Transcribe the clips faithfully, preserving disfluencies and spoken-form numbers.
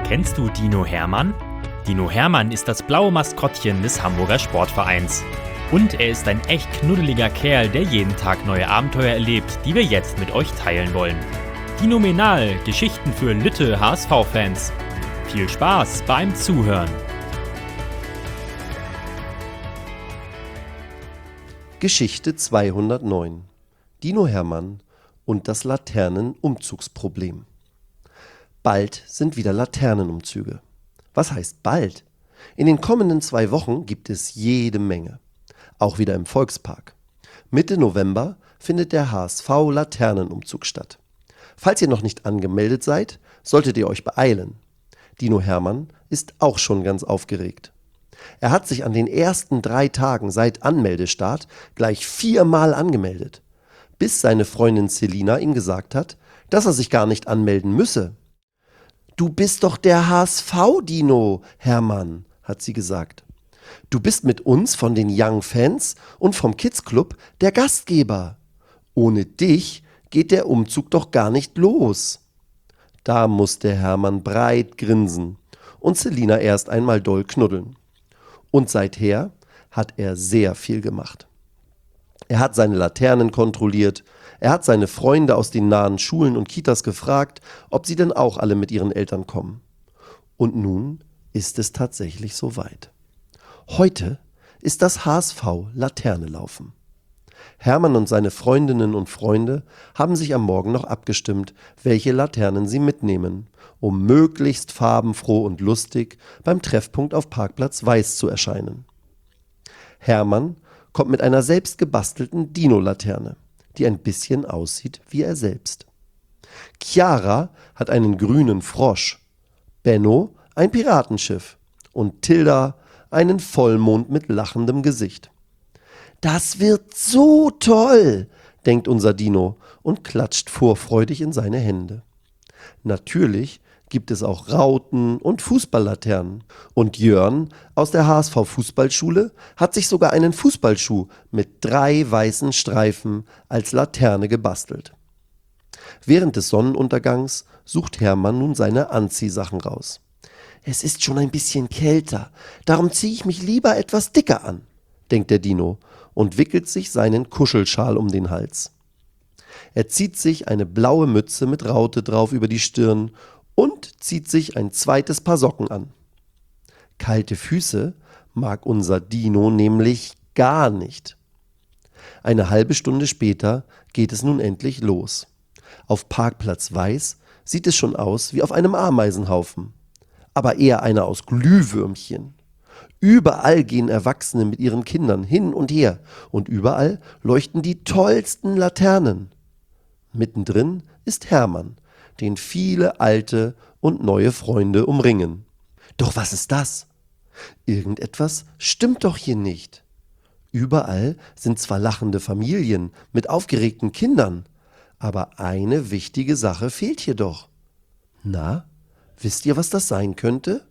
Kennst du Dino Hermann? Dino Hermann ist das blaue Maskottchen des Hamburger Sportvereins. Und er ist ein echt knuddeliger Kerl, der jeden Tag neue Abenteuer erlebt, die wir jetzt mit euch teilen wollen. Dinomenal, Geschichten für Lütte H S V-Fans. Viel Spaß beim Zuhören. Geschichte zweihundertneun. Dino Hermann und das Laternenumzugsproblem. Bald sind wieder Laternenumzüge. Was heißt bald? In den kommenden zwei Wochen gibt es jede Menge. Auch wieder im Volkspark. Mitte November findet der H S V-Laternenumzug statt. Falls ihr noch nicht angemeldet seid, solltet ihr euch beeilen. Dino Hermann ist auch schon ganz aufgeregt. Er hat sich an den ersten drei Tagen seit Anmeldestart gleich viermal angemeldet, bis seine Freundin Selina ihm gesagt hat, dass er sich gar nicht anmelden müsse. »Du bist doch der H S V-Dino, Hermann«, hat sie gesagt. »Du bist mit uns von den Young Fans und vom Kids Club der Gastgeber. Ohne dich geht der Umzug doch gar nicht los.« Da musste Hermann breit grinsen und Selina erst einmal doll knuddeln. Und seither hat er sehr viel gemacht. Er hat seine Laternen kontrolliert, er hat seine Freunde aus den nahen Schulen und Kitas gefragt, ob sie denn auch alle mit ihren Eltern kommen. Und nun ist es tatsächlich soweit. Heute ist das H S V-Laternelaufen. Hermann und seine Freundinnen und Freunde haben sich am Morgen noch abgestimmt, welche Laternen sie mitnehmen, um möglichst farbenfroh und lustig beim Treffpunkt auf Parkplatz Weiß zu erscheinen. Hermann kommt mit einer selbst gebastelten Dino-Laterne, die ein bisschen aussieht wie er selbst. Chiara hat einen grünen Frosch, Benno ein Piratenschiff und Tilda einen Vollmond mit lachendem Gesicht. »Das wird so toll«, denkt unser Dino und klatscht vorfreudig in seine Hände. Natürlich gibt es auch Rauten und Fußballlaternen. Und Jörn aus der H S V-Fußballschule hat sich sogar einen Fußballschuh mit drei weißen Streifen als Laterne gebastelt. Während des Sonnenuntergangs sucht Hermann nun seine Anziehsachen raus. »Es ist schon ein bisschen kälter, darum ziehe ich mich lieber etwas dicker an«, denkt der Dino und wickelt sich seinen Kuschelschal um den Hals. Er zieht sich eine blaue Mütze mit Raute drauf über die Stirn und zieht sich ein zweites Paar Socken an. Kalte Füße mag unser Dino nämlich gar nicht. Eine halbe Stunde später geht es nun endlich los. Auf Parkplatz Weiß sieht es schon aus wie auf einem Ameisenhaufen, aber eher einer aus Glühwürmchen. Überall gehen Erwachsene mit ihren Kindern hin und her und überall leuchten die tollsten Laternen. Mittendrin ist Hermann, den viele alte und neue Freunde umringen. Doch was ist das? Irgendetwas stimmt doch hier nicht. Überall sind zwar lachende Familien mit aufgeregten Kindern, aber eine wichtige Sache fehlt hier doch. Na, wisst ihr, was das sein könnte?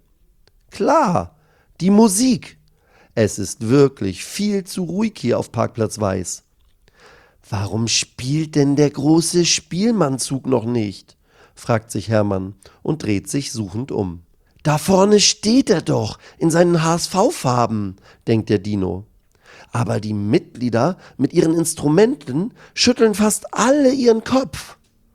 Klar, die Musik. Es ist wirklich viel zu ruhig hier auf Parkplatz Weiß. »Warum spielt denn der große Spielmannzug noch nicht?«, fragt sich Hermann und dreht sich suchend um. »Da vorne steht er doch, in seinen H S V-Farben«, denkt der Dino. Aber die Mitglieder mit ihren Instrumenten schütteln fast alle ihren Kopf.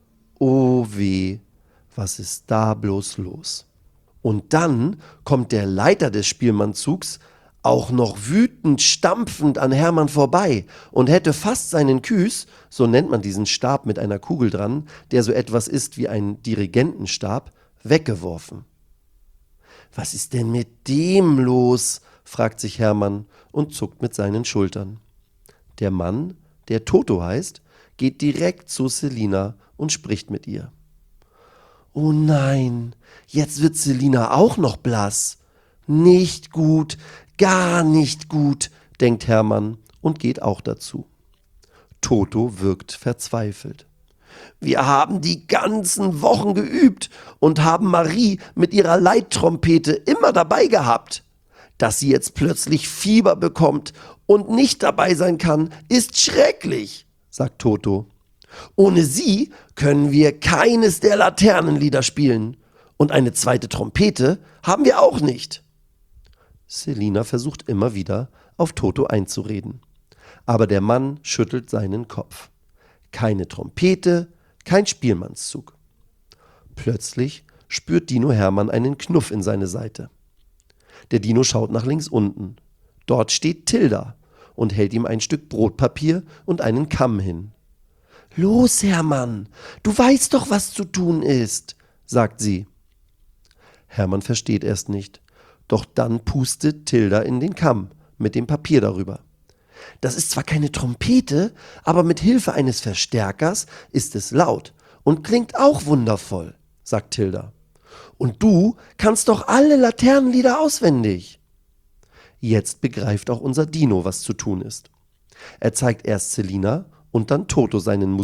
Oh weh, was ist da bloß los? Und dann kommt der Leiter des Spielmannzugs auch noch wütend stampfend an Hermann vorbei und hätte fast seinen Küß, so nennt man diesen Stab mit einer Kugel dran, der so etwas ist wie ein Dirigentenstab, weggeworfen. »Was ist denn mit dem los?«, fragt sich Hermann und zuckt mit seinen Schultern. Der Mann, der Toto heißt, geht direkt zu Selina und spricht mit ihr. »Oh nein, jetzt wird Selina auch noch blass. Nicht gut, gar nicht gut«, denkt Hermann und geht auch dazu. Toto wirkt verzweifelt. »Wir haben die ganzen Wochen geübt und haben Marie mit ihrer Leittrompete immer dabei gehabt. Dass sie jetzt plötzlich Fieber bekommt und nicht dabei sein kann, ist schrecklich«, sagt Toto. »Ohne sie können wir keines der Laternenlieder spielen. Und eine zweite Trompete haben wir auch nicht. Selina versucht immer wieder, auf Toto einzureden. Aber der Mann schüttelt seinen Kopf. Keine Trompete, kein Spielmannszug. Plötzlich spürt Dino Hermann einen Knuff in seine Seite. Der Dino schaut nach links unten. Dort steht Tilda und hält ihm ein Stück Brotpapier und einen Kamm hin. »Los, Hermann, du weißt doch, was zu tun ist«, sagt sie. Hermann versteht erst nicht, doch dann pustet Tilda in den Kamm mit dem Papier darüber. »Das ist zwar keine Trompete, aber mit Hilfe eines Verstärkers ist es laut und klingt auch wundervoll«, sagt Tilda. »Und du kannst doch alle Laternenlieder auswendig.« Jetzt begreift auch unser Dino, was zu tun ist. Er zeigt erst Selina und dann Toto seinen